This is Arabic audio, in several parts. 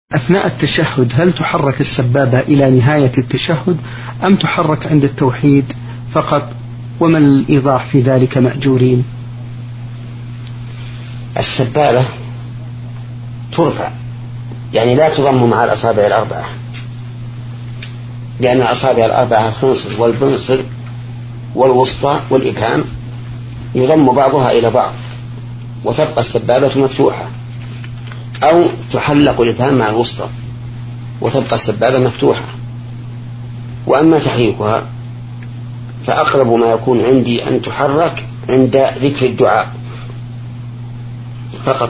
أثناء التشهد هل تحرك السبابة إلى نهاية التشهد أم تحرك عند التوحيد فقط؟ وما الإيضاح في ذلك مأجورين؟ السبابة ترفع، يعني لا تضم مع الأصابع الأربعة، لأن الأصابع الأربعة الخنصر والبنصر والوسطى والإبهام يضم بعضها إلى بعض وتبقى السبابة مفتوحة، أو تحلق الإبهام مع الوسطى وتبقى السبابة مفتوحة. وأما تحريكها فأقرب ما يكون عندي أن تحرك عند ذكر الدعاء فقط،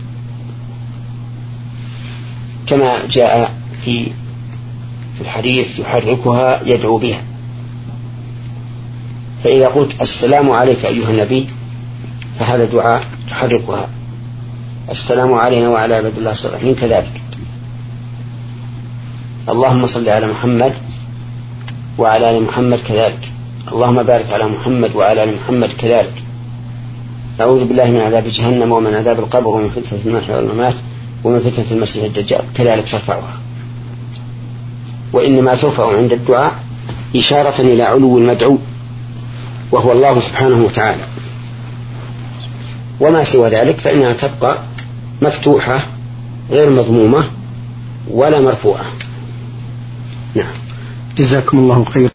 كما جاء في الحديث يحركها يدعو بها. فإذا قلت السلام عليك أيها النبي فهذا دعاء تحركها، السلام علينا وعلى عباد الله الصالحين كذلك، اللهم صل على محمد وعلى آل محمد كذلك، اللهم بارك على محمد وعلى آل محمد كذلك، أعوذ بالله من عذاب جهنم ومن عذاب القبر ومن فتنة المحيا والممات ومن فتنة المسيح الدجال، كذلك ترفعها. وإنما ترفع عند الدعاء إشارة إلى علو المدعو وهو الله سبحانه وتعالى، وما سوى ذلك فإنها تبقى مفتوحة غير مضمومة ولا مرفوعة. نعم. جزاكم الله خير.